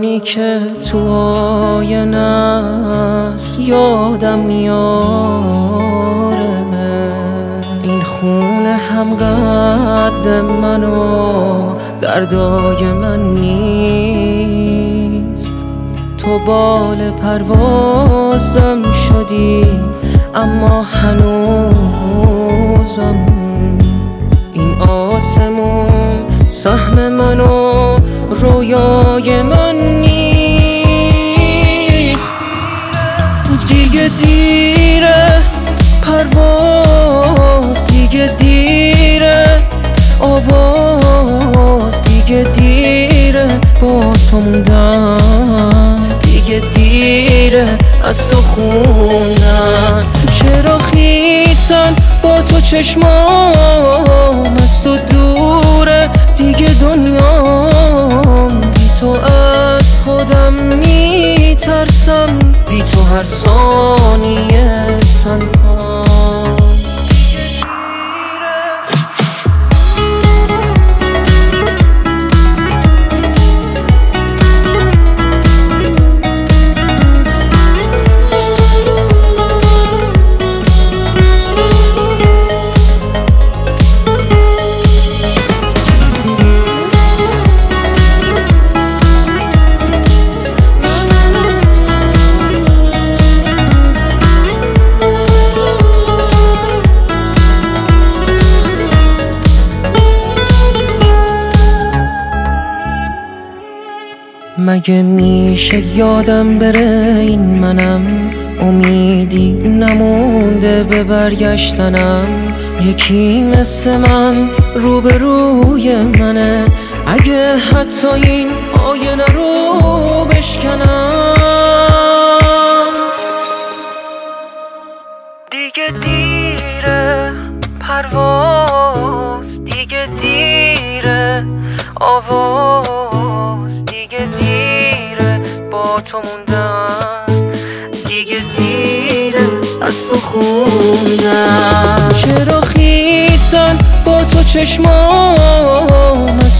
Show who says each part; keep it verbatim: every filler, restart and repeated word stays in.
Speaker 1: زمانی که تو آینه است یادم میاره این خونه هم قد من و دردای من نیست. تو بال پروازم شدی اما هنوزم این آسمون سهم من و رویای من نیست. دیگه دیره پرواز، دیگه دیره آواز، دیگه دیره با تو موندن، دیگه دیره از تو خوندن. چرا خیسن با تو چشمام از تو دوره، دیگه دنیام بی تو از خودم میترسم، بی تو هر ثانیه تنها. مگه میشه یادم بره این منم، امیدی نمونده به برگشتنم. یکی مثل من روبروی منه، اگه حتی این آینه رو بشکنم. دیگه دیره پرواز، دیگه دیره آواز، دیگه دیره با تو موندن، دیگه دیره از تو خوندن. چرا خیسن با تو چشمام